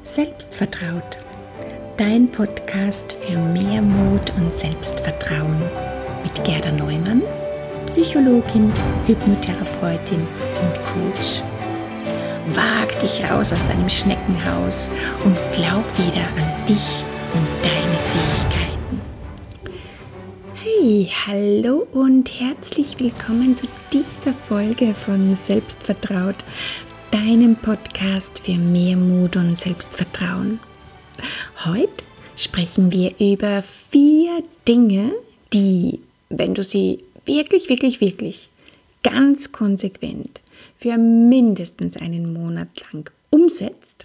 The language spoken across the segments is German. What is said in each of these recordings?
Selbstvertraut, dein Podcast für mehr Mut und Selbstvertrauen mit Gerda Neumann, Psychologin, Hypnotherapeutin und Coach. Wag dich raus aus deinem Schneckenhaus und glaub wieder an dich und deine Fähigkeiten. Hey, hallo und herzlich willkommen zu dieser Folge von Selbstvertraut, deinem Podcast für mehr Mut und Selbstvertrauen. Heute sprechen wir über 4 Dinge, die, wenn du sie wirklich ganz konsequent für mindestens einen Monat lang umsetzt,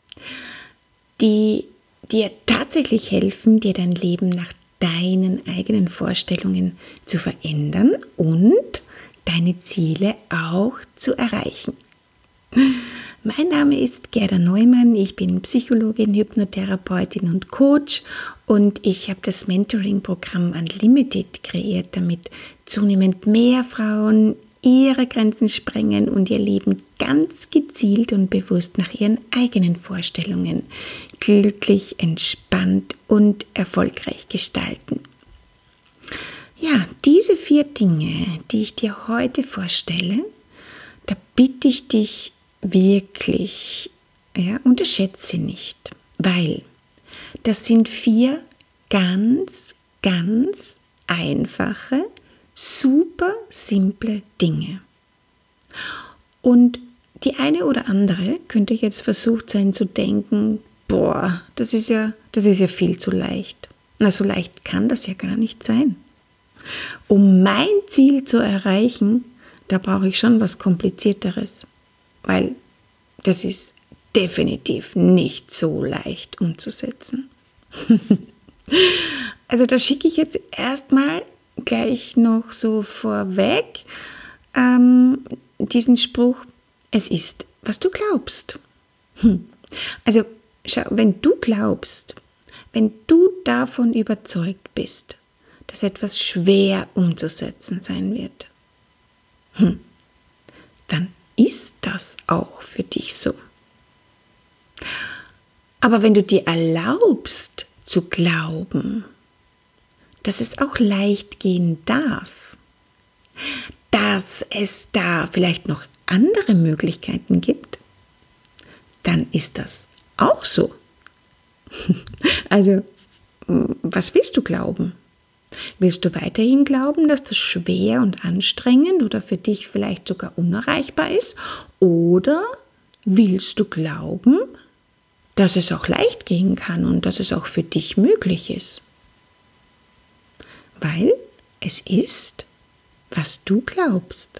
die dir tatsächlich helfen, dir dein Leben nach deinen eigenen Vorstellungen zu verändern und deine Ziele auch zu erreichen. Mein Name ist Gerda Neumann, ich bin Psychologin, Hypnotherapeutin und Coach und ich habe das Mentoring-Programm Unlimited kreiert, damit zunehmend mehr Frauen ihre Grenzen sprengen und ihr Leben ganz gezielt und bewusst nach ihren eigenen Vorstellungen glücklich, entspannt und erfolgreich gestalten. Ja, diese 4 Dinge, die ich dir heute vorstelle, da bitte ich dich wirklich, unterschätze sie nicht, weil das sind 4 ganz einfache, super simple Dinge. Und die eine oder andere könnte jetzt versucht sein zu denken, das ist ja viel zu leicht. Na, so leicht kann das ja gar nicht sein. Um mein Ziel zu erreichen, da brauche ich schon was Komplizierteres, weil das ist definitiv nicht so leicht umzusetzen. Also da schicke ich jetzt erstmal gleich noch so vorweg diesen Spruch, es ist, was du glaubst. Also schau, wenn du glaubst, wenn du davon überzeugt bist, dass etwas schwer umzusetzen sein wird, dann ist das auch für dich so. Aber wenn du dir erlaubst zu glauben, dass es auch leicht gehen darf, dass es da vielleicht noch andere Möglichkeiten gibt, dann ist das auch so. Also, was willst du glauben? Willst du weiterhin glauben, dass das schwer und anstrengend oder für dich vielleicht sogar unerreichbar ist? Oder willst du glauben, dass es auch leicht gehen kann und dass es auch für dich möglich ist? Weil es ist, was du glaubst.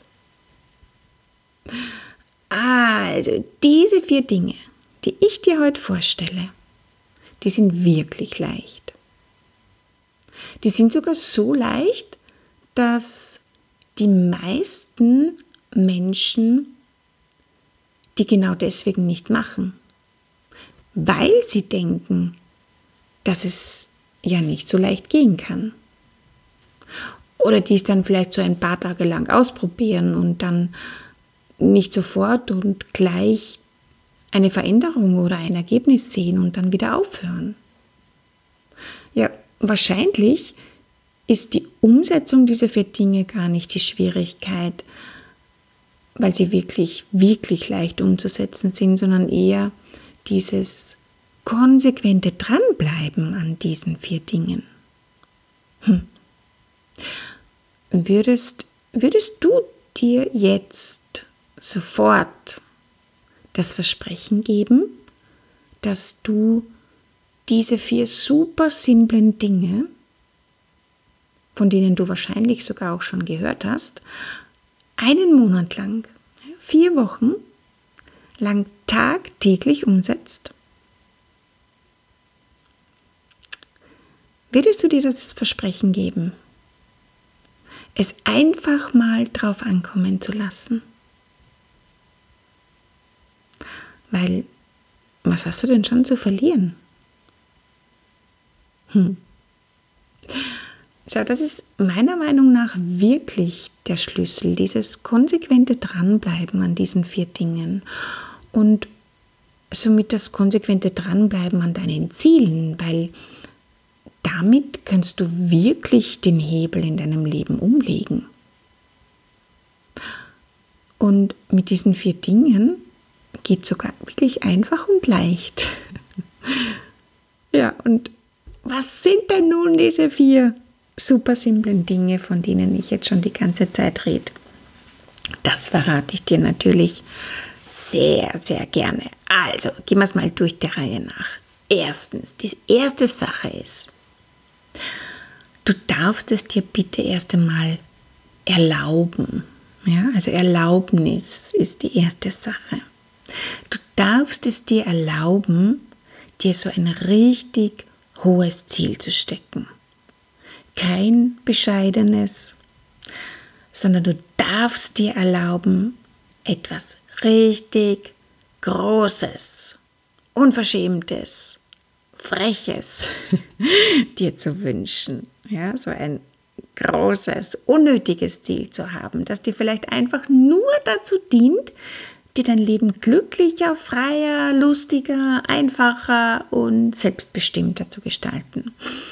Also diese 4 Dinge, die ich dir heute vorstelle, die sind wirklich leicht. Die sind sogar so leicht, dass die meisten Menschen die genau deswegen nicht machen, weil sie denken, dass es ja nicht so leicht gehen kann. Oder die es dann vielleicht so ein paar Tage lang ausprobieren und dann nicht sofort und gleich eine Veränderung oder ein Ergebnis sehen und dann wieder aufhören. Ja, wahrscheinlich ist die Umsetzung dieser 4 Dinge gar nicht die Schwierigkeit, weil sie wirklich leicht umzusetzen sind, sondern eher dieses konsequente Dranbleiben an diesen 4 Dingen. Würdest du dir jetzt sofort das Versprechen geben, dass du diese 4 super simplen Dinge, von denen du wahrscheinlich sogar auch schon gehört hast, einen Monat lang, 4 Wochen lang tagtäglich umsetzt? Würdest du dir das Versprechen geben, es einfach mal drauf ankommen zu lassen? Weil, was hast du denn schon zu verlieren? Schau, das ist meiner Meinung nach wirklich der Schlüssel, dieses konsequente Dranbleiben an diesen 4 Dingen. Und somit das konsequente Dranbleiben an deinen Zielen, weil damit kannst du wirklich den Hebel in deinem Leben umlegen. Und mit diesen 4 Dingen geht es sogar wirklich einfach und leicht. Ja, und was sind denn nun diese 4 super simplen Dinge, von denen ich jetzt schon die ganze Zeit rede? Das verrate ich dir natürlich sehr, sehr gerne. Also, gehen wir es mal durch der Reihe nach. Erstens, die erste Sache ist, du darfst es dir bitte erst einmal erlauben. Ja, also Erlaubnis ist die erste Sache. Du darfst es dir erlauben, dir so ein richtig hohes Ziel zu stecken. Kein bescheidenes, sondern du darfst dir erlauben, etwas richtig Großes, Unverschämtes, Freches dir zu wünschen. Ja, so ein großes, unnötiges Ziel zu haben, das dir vielleicht einfach nur dazu dient, dir dein Leben glücklicher, freier, lustiger, einfacher und selbstbestimmter zu gestalten.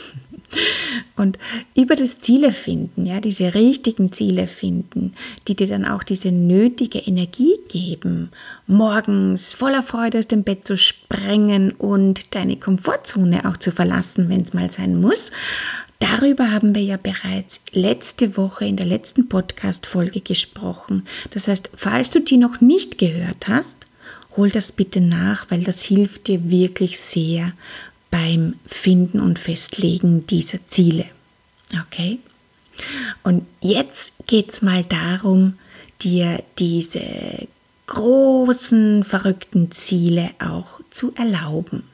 Und über das Ziele finden, ja, diese richtigen Ziele finden, die dir dann auch diese nötige Energie geben, morgens voller Freude aus dem Bett zu sprengen und deine Komfortzone auch zu verlassen, wenn es mal sein muss. Darüber haben wir ja bereits letzte Woche in der letzten Podcast-Folge gesprochen. Das heißt, falls du die noch nicht gehört hast, hol das bitte nach, weil das hilft dir wirklich sehr beim Finden und Festlegen dieser Ziele. Okay? Und jetzt geht es mal darum, dir diese großen, verrückten Ziele auch zu erlauben.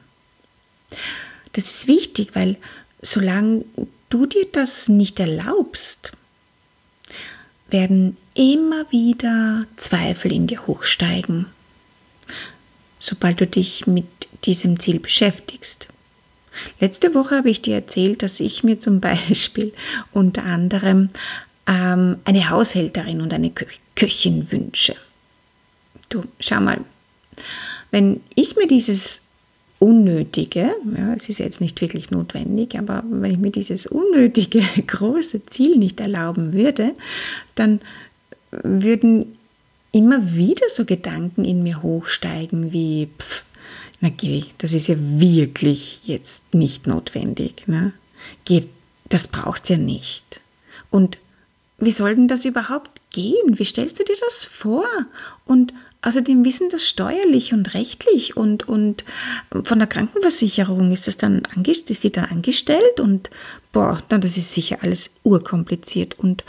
Das ist wichtig, weil solange du dir das nicht erlaubst, werden immer wieder Zweifel in dir hochsteigen, sobald du dich mit diesem Ziel beschäftigst. Letzte Woche habe ich dir erzählt, dass ich mir zum Beispiel unter anderem eine Haushälterin und eine Köchin wünsche. Du, schau mal, wenn ich mir dieses unnötige, ja, es ist jetzt nicht wirklich notwendig, aber wenn ich mir dieses unnötige große Ziel nicht erlauben würde, dann würden immer wieder so Gedanken in mir hochsteigen wie, na geh, das ist ja wirklich jetzt nicht notwendig. Ne? Geh, das brauchst du ja nicht. Und wie soll denn das überhaupt gehen? Wie stellst du dir das vor? Und außerdem wissen das steuerlich und rechtlich und von der Krankenversicherung ist die dann angestellt und das ist sicher alles urkompliziert und.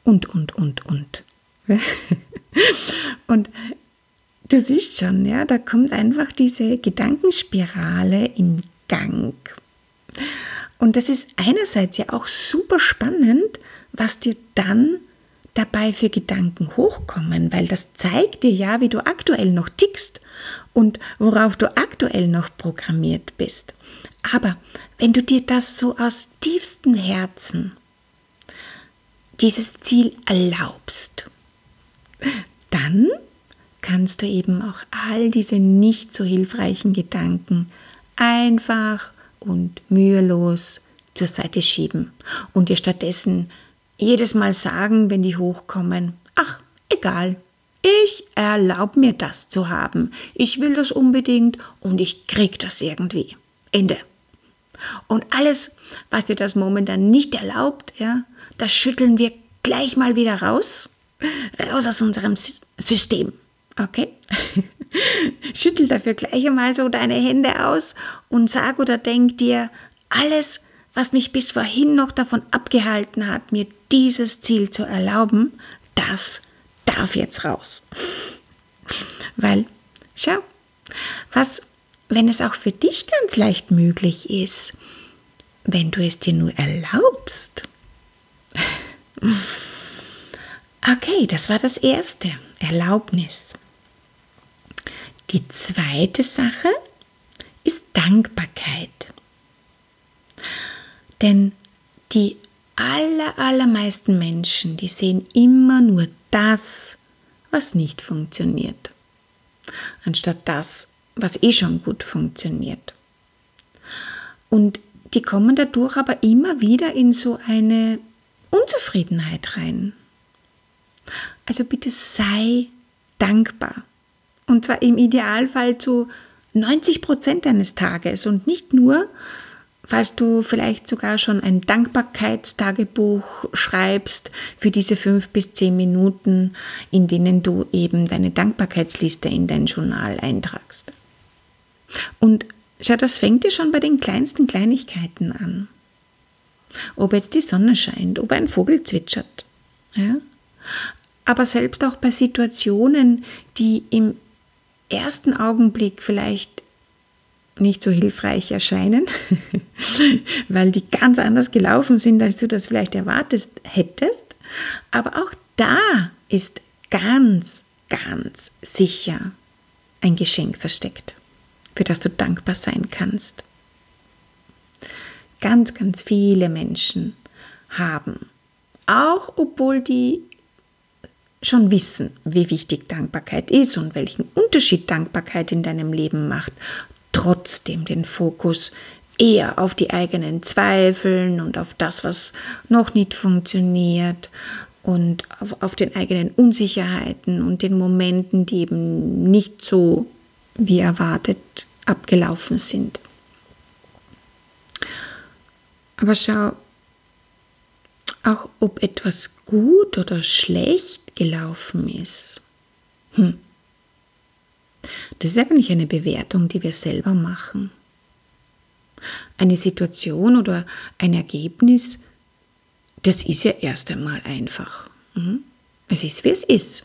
Und du siehst schon, ja, da kommt einfach diese Gedankenspirale in Gang. Und das ist einerseits ja auch super spannend, was dir dann dabei für Gedanken hochkommen, weil das zeigt dir ja, wie du aktuell noch tickst und worauf du aktuell noch programmiert bist. Aber wenn du dir das so aus tiefstem Herzen, dieses Ziel erlaubst, dann kannst du eben auch all diese nicht so hilfreichen Gedanken einfach und mühelos zur Seite schieben und dir stattdessen jedes Mal sagen, wenn die hochkommen, ach, egal, ich erlaube mir das zu haben. Ich will das unbedingt und ich krieg das irgendwie. Ende. Und alles, was dir das momentan nicht erlaubt, ja, das schütteln wir gleich mal wieder raus aus unserem System. Okay? Schüttel dafür gleich einmal so deine Hände aus und sag oder denk dir, alles, was mich bis vorhin noch davon abgehalten hat, mir dieses Ziel zu erlauben, das darf jetzt raus. Weil, schau, wenn es auch für dich ganz leicht möglich ist, wenn du es dir nur erlaubst. Okay, das war das erste, Erlaubnis. Die zweite Sache ist Dankbarkeit. Denn die allermeisten Menschen, die sehen immer nur das, was nicht funktioniert, anstatt das, was eh schon gut funktioniert. Und die kommen dadurch aber immer wieder in so eine Unzufriedenheit rein. Also bitte sei dankbar. Und zwar im Idealfall zu 90% deines Tages und nicht nur, falls du vielleicht sogar schon ein Dankbarkeitstagebuch schreibst für diese 5 bis 10 Minuten, in denen du eben deine Dankbarkeitsliste in dein Journal eintragst. Und schau, das fängt dir schon bei den kleinsten Kleinigkeiten an. Ob jetzt die Sonne scheint, ob ein Vogel zwitschert. Ja? Aber selbst auch bei Situationen, die im ersten Augenblick vielleicht nicht so hilfreich erscheinen, weil die ganz anders gelaufen sind, als du das vielleicht erwartet hättest. Aber auch da ist ganz, ganz sicher ein Geschenk versteckt, für das du dankbar sein kannst. Ganz, ganz viele Menschen haben, auch obwohl die schon wissen, wie wichtig Dankbarkeit ist und welchen Unterschied Dankbarkeit in deinem Leben macht, trotzdem den Fokus eher auf die eigenen Zweifeln und auf das, was noch nicht funktioniert und auf den eigenen Unsicherheiten und den Momenten, die eben nicht so wie erwartet abgelaufen sind. Aber schau, auch ob etwas gut oder schlecht gelaufen ist, das ist eigentlich eine Bewertung, die wir selber machen. Eine Situation oder ein Ergebnis, das ist ja erst einmal einfach. Es ist, wie es ist.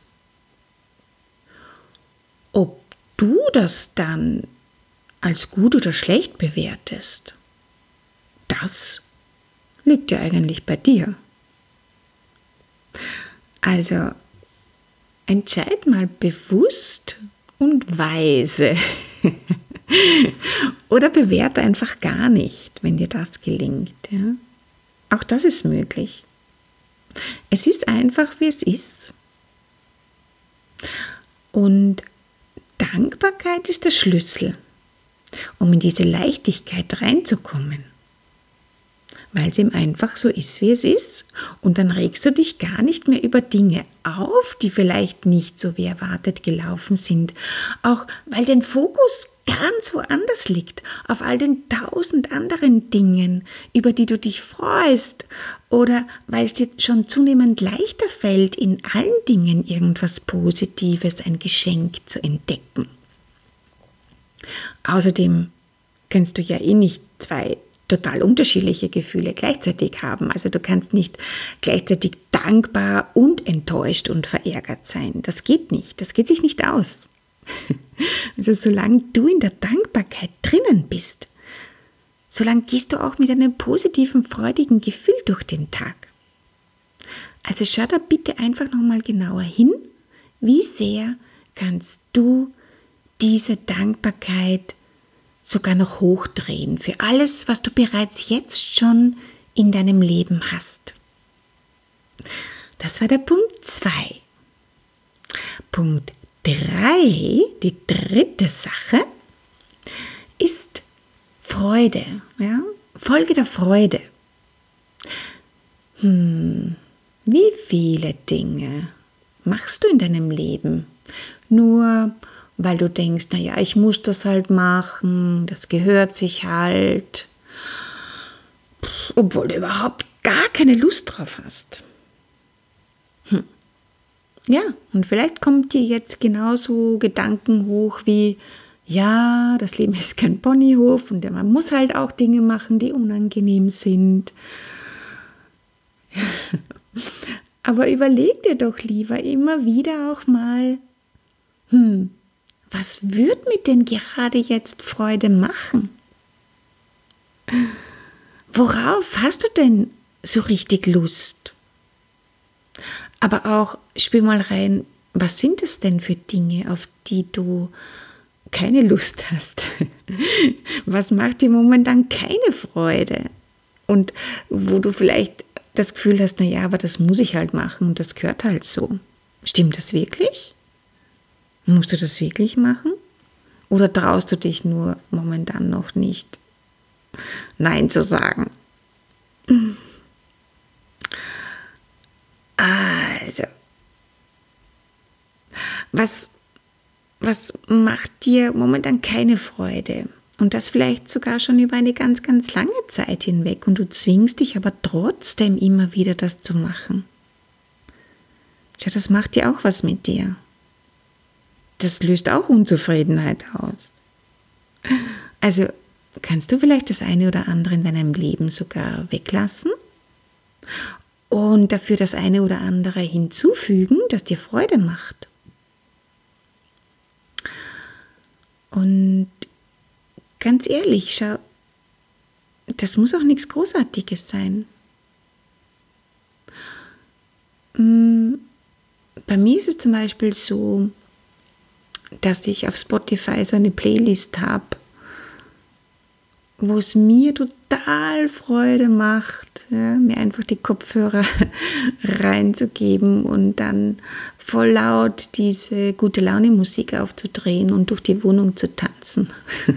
Ob du das dann als gut oder schlecht bewertest, das liegt ja eigentlich bei dir. Also entscheid mal bewusst und weise oder bewerte einfach gar nicht, wenn dir das gelingt. Ja? Auch das ist möglich. Es ist einfach, wie es ist. Und Dankbarkeit ist der Schlüssel, um in diese Leichtigkeit reinzukommen. Weil es ihm einfach so ist, wie es ist. Und dann regst du dich gar nicht mehr über Dinge auf, die vielleicht nicht so wie erwartet gelaufen sind. Auch weil dein Fokus ganz woanders liegt, auf all den 1000 anderen Dingen, über die du dich freust. Oder weil es dir schon zunehmend leichter fällt, in allen Dingen irgendwas Positives, ein Geschenk zu entdecken. Außerdem kennst du ja eh nicht zwei total unterschiedliche Gefühle gleichzeitig haben. Also du kannst nicht gleichzeitig dankbar und enttäuscht und verärgert sein. Das geht nicht. Das geht sich nicht aus. Also solange du in der Dankbarkeit drinnen bist, solange gehst du auch mit einem positiven, freudigen Gefühl durch den Tag. Also schau da bitte einfach nochmal genauer hin, wie sehr kannst du diese Dankbarkeit sogar noch hochdrehen für alles, was du bereits jetzt schon in deinem Leben hast. Das war der Punkt 2. Punkt 3, die dritte Sache, ist Freude. Ja? Folge der Freude. Wie viele Dinge machst du in deinem Leben? Nur weil du denkst, naja, ich muss das halt machen, das gehört sich halt, obwohl du überhaupt gar keine Lust drauf hast. Ja, und vielleicht kommt dir jetzt genauso Gedanken hoch wie, ja, das Leben ist kein Ponyhof und man muss halt auch Dinge machen, die unangenehm sind. Aber überleg dir doch lieber immer wieder auch mal, was wird mir denn gerade jetzt Freude machen? Worauf hast du denn so richtig Lust? Aber auch spür mal rein, was sind es denn für Dinge, auf die du keine Lust hast? Was macht dir momentan keine Freude? Und wo du vielleicht das Gefühl hast, naja, aber das muss ich halt machen und das gehört halt so. Stimmt das wirklich? Musst du das wirklich machen? Oder traust du dich nur momentan noch nicht, Nein zu sagen? Also, was macht dir momentan keine Freude? Und das vielleicht sogar schon über eine ganz, ganz lange Zeit hinweg. Und du zwingst dich aber trotzdem immer wieder, das zu machen. Tja, das macht ja auch was mit dir. Das löst auch Unzufriedenheit aus. Also kannst du vielleicht das eine oder andere in deinem Leben sogar weglassen und dafür das eine oder andere hinzufügen, das dir Freude macht. Und ganz ehrlich, schau, das muss auch nichts Großartiges sein. Bei mir ist es zum Beispiel so, dass ich auf Spotify so eine Playlist habe, wo es mir total Freude macht, ja, mir einfach die Kopfhörer reinzugeben und dann voll laut diese gute Laune Musik aufzudrehen und durch die Wohnung zu tanzen.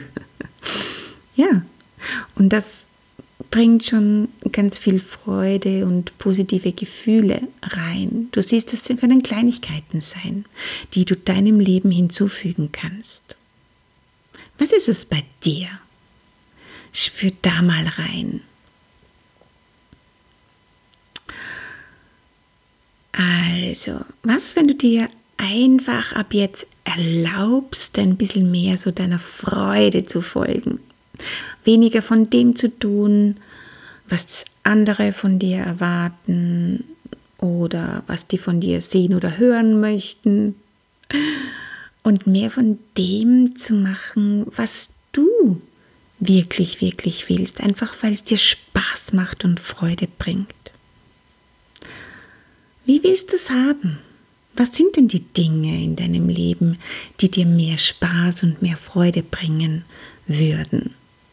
Ja, und das bringt schon ganz viel Freude und positive Gefühle rein. Du siehst, das können Kleinigkeiten sein, die du deinem Leben hinzufügen kannst. Was ist es bei dir? Spür da mal rein. Also, was, wenn du dir einfach ab jetzt erlaubst, ein bisschen mehr so deiner Freude zu folgen? Weniger von dem zu tun, was andere von dir erwarten oder was die von dir sehen oder hören möchten. Und mehr von dem zu machen, was du wirklich, wirklich willst. Einfach, weil es dir Spaß macht und Freude bringt. Wie willst du es haben? Was sind denn die Dinge in deinem Leben, die dir mehr Spaß und mehr Freude bringen würden?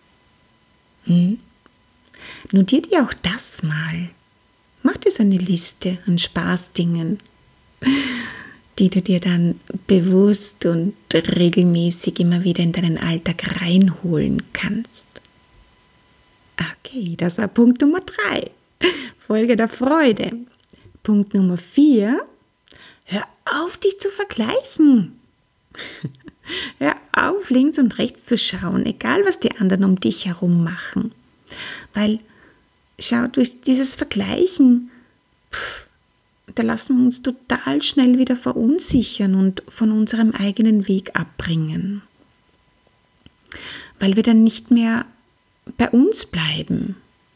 Notier dir auch das mal. Mach dir so eine Liste an Spaßdingen, die du dir dann bewusst und regelmäßig immer wieder in deinen Alltag reinholen kannst. Okay, das war Punkt Nummer 3. Folge der Freude. Punkt Nummer 4. Hör auf, dich zu vergleichen. Hör auf, links und rechts zu schauen, egal was die anderen um dich herum machen. Weil, schau, durch dieses Vergleichen, da lassen wir uns total schnell wieder verunsichern und von unserem eigenen Weg abbringen. Weil wir dann nicht mehr bei uns bleiben.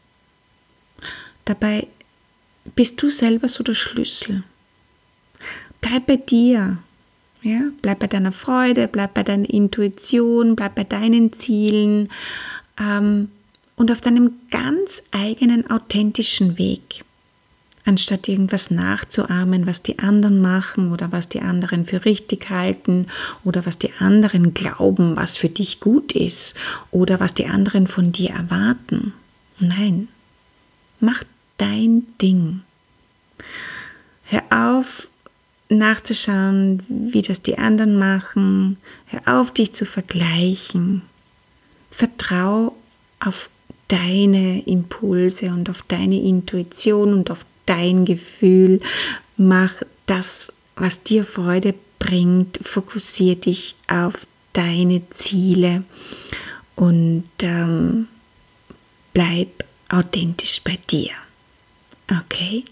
Dabei bist du selber so der Schlüssel. Bleib bei dir. Ja, bleib bei deiner Freude, bleib bei deiner Intuition, bleib bei deinen Zielen und auf deinem ganz eigenen, authentischen Weg. Anstatt irgendwas nachzuahmen, was die anderen machen oder was die anderen für richtig halten oder was die anderen glauben, was für dich gut ist oder was die anderen von dir erwarten. Nein, mach dein Ding. Hör auf, nachzuschauen, wie das die anderen machen. Hör auf, dich zu vergleichen. Vertrau auf deine Impulse und auf deine Intuition und auf dein Gefühl. Mach das, was dir Freude bringt. Fokussiere dich auf deine Ziele und bleib authentisch bei dir. Okay?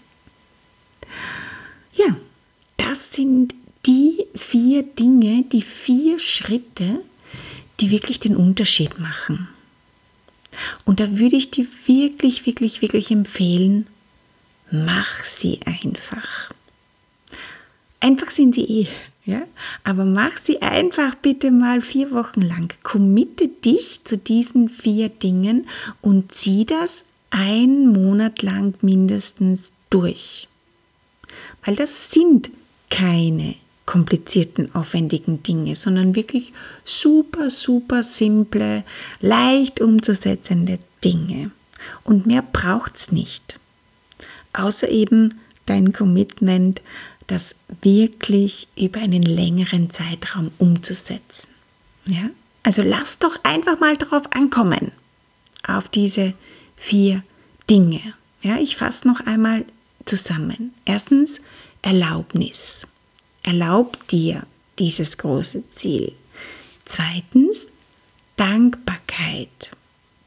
Ja. Das sind die 4 Dinge, die 4 Schritte, die wirklich den Unterschied machen. Und da würde ich dir wirklich, wirklich, wirklich empfehlen, mach sie einfach. Einfach sind sie ja? Aber mach sie einfach bitte mal 4 Wochen lang. Committe dich zu diesen 4 Dingen und zieh das 1 Monat lang mindestens durch. Weil das sind keine komplizierten, aufwendigen Dinge, sondern wirklich super, super simple, leicht umzusetzende Dinge. Und mehr braucht's nicht. Außer eben dein Commitment, das wirklich über einen längeren Zeitraum umzusetzen. Ja? Also lass doch einfach mal drauf ankommen, auf diese 4 Dinge. Ja, ich fasse noch einmal zusammen. Erstens, Erlaubnis. Erlaub dir dieses große Ziel. Zweitens, Dankbarkeit.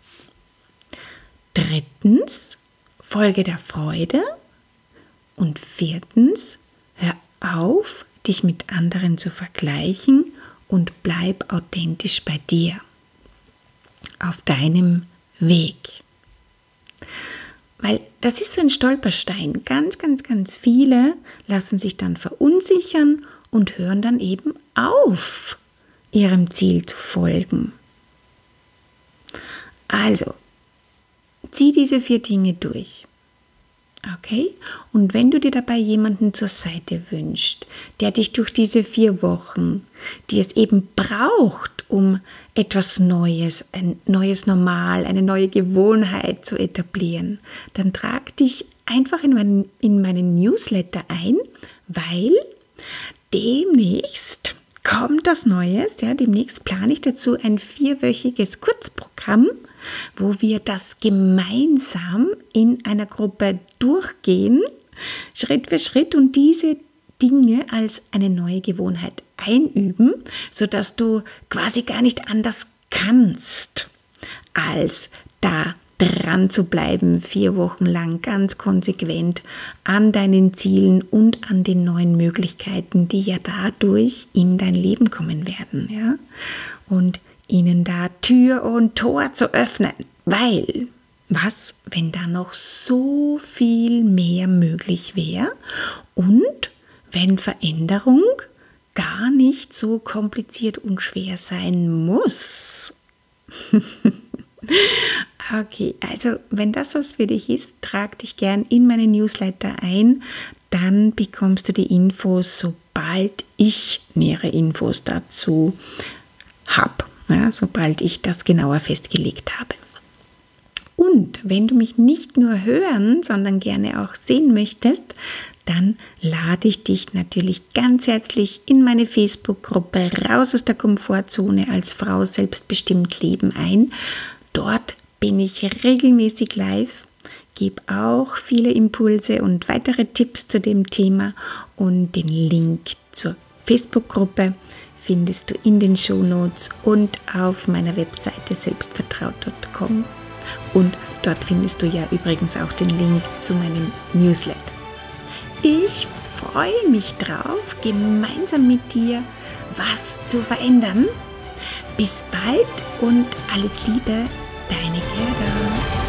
Drittens, Folge der Freude. Und viertens, hör auf, dich mit anderen zu vergleichen und bleib authentisch bei dir, auf deinem Weg. Weil das ist so ein Stolperstein. Ganz, ganz, ganz viele lassen sich dann verunsichern und hören dann eben auf, ihrem Ziel zu folgen. Also, zieh diese 4 Dinge durch. Okay? Und wenn du dir dabei jemanden zur Seite wünschst, der dich durch diese 4 Wochen, die es eben braucht, um etwas Neues, ein neues Normal, eine neue Gewohnheit zu etablieren, dann trag dich einfach in meinen Newsletter ein, weil demnächst kommt das Neues. Ja, demnächst plane ich dazu ein 4-wöchiges Kurzprogramm, wo wir das gemeinsam in einer Gruppe durchgehen, Schritt für Schritt und diese Dinge als eine neue Gewohnheit einüben, sodass du quasi gar nicht anders kannst, als da dran zu bleiben, 4 Wochen lang ganz konsequent an deinen Zielen und an den neuen Möglichkeiten, die ja dadurch in dein Leben kommen werden. Ja? Und ihnen da Tür und Tor zu öffnen, weil, was, wenn da noch so viel mehr möglich wäre und wenn Veränderung gar nicht so kompliziert und schwer sein muss. Okay, also wenn das was für dich ist, trag dich gern in meine Newsletter ein, dann bekommst du die Infos, sobald ich nähere Infos dazu habe, ja, sobald ich das genauer festgelegt habe. Und wenn du mich nicht nur hören, sondern gerne auch sehen möchtest, dann lade ich dich natürlich ganz herzlich in meine Facebook-Gruppe Raus aus der Komfortzone als Frau selbstbestimmt leben ein. Dort bin ich regelmäßig live, gebe auch viele Impulse und weitere Tipps zu dem Thema und den Link zur Facebook-Gruppe findest du in den Shownotes und auf meiner Webseite selbstvertraut.com. Und dort findest du ja übrigens auch den Link zu meinem Newsletter. Ich freue mich drauf, gemeinsam mit dir was zu verändern. Bis bald und alles Liebe, deine Gerda.